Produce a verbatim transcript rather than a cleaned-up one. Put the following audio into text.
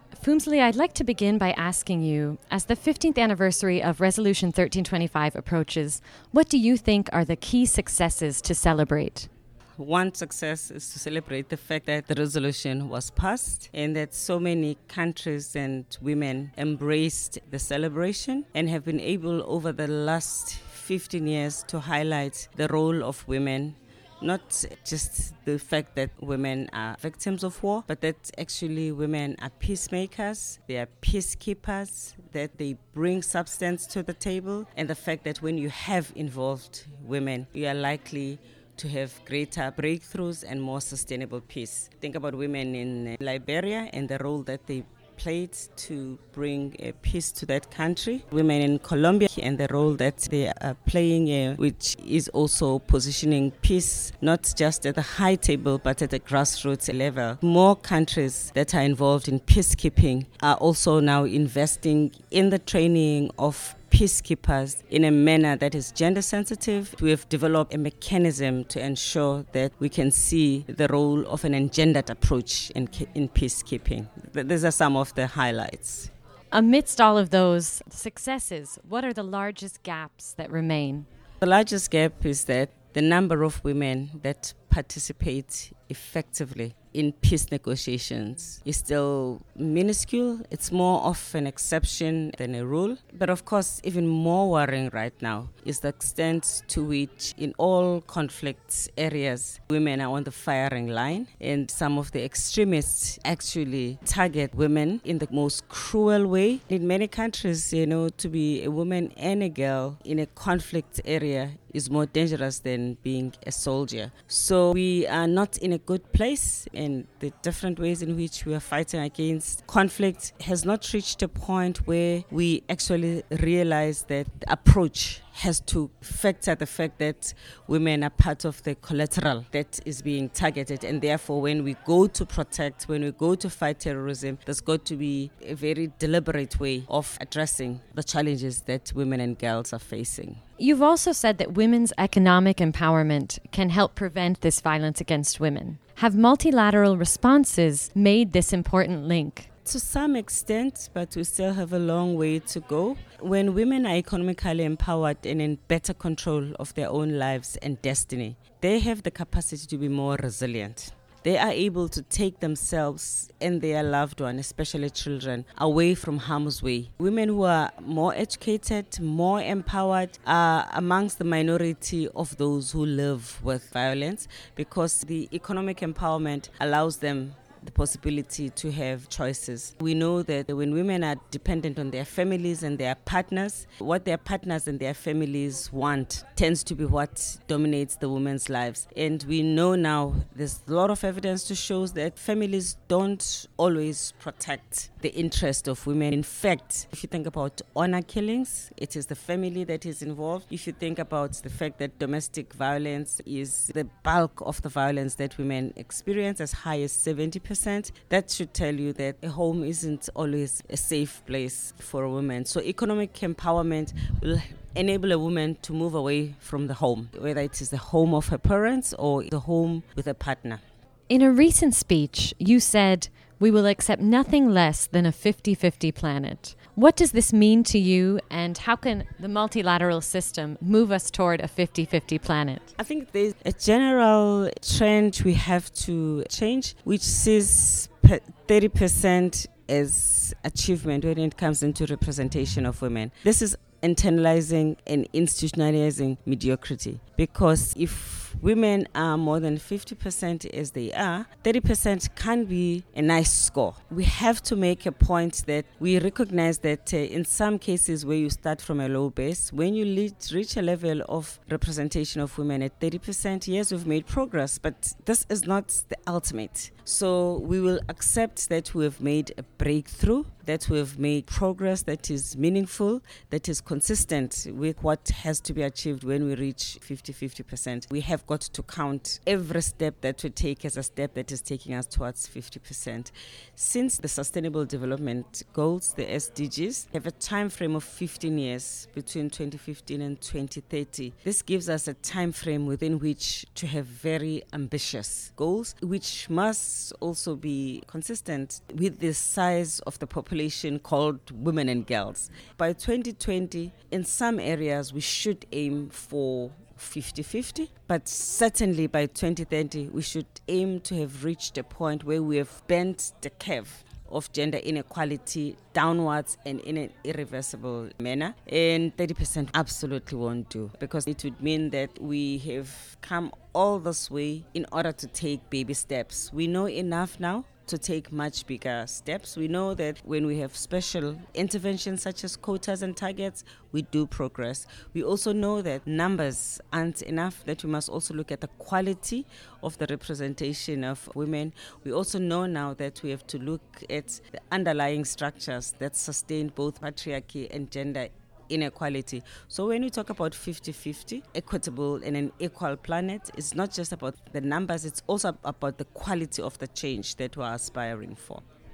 Phumzile, I'd like to begin by asking you, as the fifteenth anniversary of Resolution thirteen twenty-five approaches, what do you think are the key successes to celebrate? One success is to celebrate the fact that the resolution was passed and that so many countries and women embraced the celebration and have been able over the last fifteen years to highlight the role of women. Not just the fact that women are victims of war, but that actually women are peacemakers, they are peacekeepers, that they bring substance to the table, and the fact that when you have involved women, you are likely to have greater breakthroughs and more sustainable peace. Think about women in Liberia and the role that they played to bring uh, peace to that country. Women in Colombia and the role that they are playing, uh, which is also positioning peace not just at the high table but at the grassroots level. More countries that are involved in peacekeeping are also now investing in the training of peacekeepers in a manner that is gender sensitive. We have developed a mechanism to ensure that we can see the role of an engendered approach in, in peacekeeping. These are some of the highlights. Amidst all of those successes, what are the largest gaps that remain? The largest gap is that the number of women that participate effectively in peace negotiations is still minuscule. It's more of an exception than a rule. But of course, even more worrying right now is the extent to which in all conflict areas, women are on the firing line. And some of the extremists actually target women in the most cruel way. In many countries, you know, to be a woman and a girl in a conflict area is more dangerous than being a soldier. So we are not in a good place, and the different ways in which we are fighting against conflict has not reached a point where we actually realize that the approach has to factor the fact that women are part of the collateral that is being targeted, and therefore when we go to protect, when we go to fight terrorism, there's got to be a very deliberate way of addressing the challenges that women and girls are facing. You've also said that women's economic empowerment can help prevent this violence against women. Have multilateral responses made this important link? To some extent, but we still have a long way to go. When women are economically empowered and in better control of their own lives and destiny, they have the capacity to be more resilient. They are able to take themselves and their loved one, especially children, away from harm's way. Women who are more educated, more empowered, are amongst the minority of those who live with violence, because the economic empowerment allows them the possibility to have choices. We know that when women are dependent on their families and their partners, what their partners and their families want tends to be what dominates the women's lives. And we know now there's a lot of evidence to show that families don't always protect the interest of women. In fact, if you think about honor killings, it is the family that is involved. If you think about the fact that domestic violence is the bulk of the violence that women experience, as high as seventy percent, that should tell you that a home isn't always a safe place for a woman. So economic empowerment will enable a woman to move away from the home, whether it is the home of her parents or the home with a partner. In a recent speech, you said, "We will accept nothing less than a fifty-fifty planet." What does this mean to you, and how can the multilateral system move us toward a fifty-fifty planet? I think there's a general trend we have to change, which sees thirty percent as achievement when it comes into representation of women. This is internalizing and institutionalizing mediocrity, because if women are more than fifty percent as they are, thirty percent can be a nice score. We have to make a point that we recognize that uh, in some cases where you start from a low base, when you lead, reach a level of representation of women at thirty percent, yes, we've made progress, but this is not the ultimate. So we will accept that we have made a breakthrough, that we have made progress that is meaningful, that is consistent with what has to be achieved when we reach fifty-fifty percent. We have have got to count every step that we take as a step that is taking us towards fifty percent. Since the Sustainable Development Goals, the S D Gs, have a time frame of fifteen years between twenty fifteen and twenty thirty. This gives us a time frame within which to have very ambitious goals, which must also be consistent with the size of the population called women and girls. By twenty twenty, in some areas, we should aim for fifty-fifty, but certainly by twenty thirty, we should aim to have reached a point where we have bent the curve of gender inequality downwards and in an irreversible manner. And thirty percent absolutely won't do, because it would mean that we have come all this way in order to take baby steps. We know enough now to take much bigger steps. We know that when we have special interventions such as quotas and targets, we do progress. We also know that numbers aren't enough, that we must also look at the quality of the representation of women. We also know now that we have to look at the underlying structures that sustain both patriarchy and gender inequality. So when we talk about fifty-fifty, equitable and an equal planet, it's not just about the numbers, it's also about the quality of the change that we're aspiring for.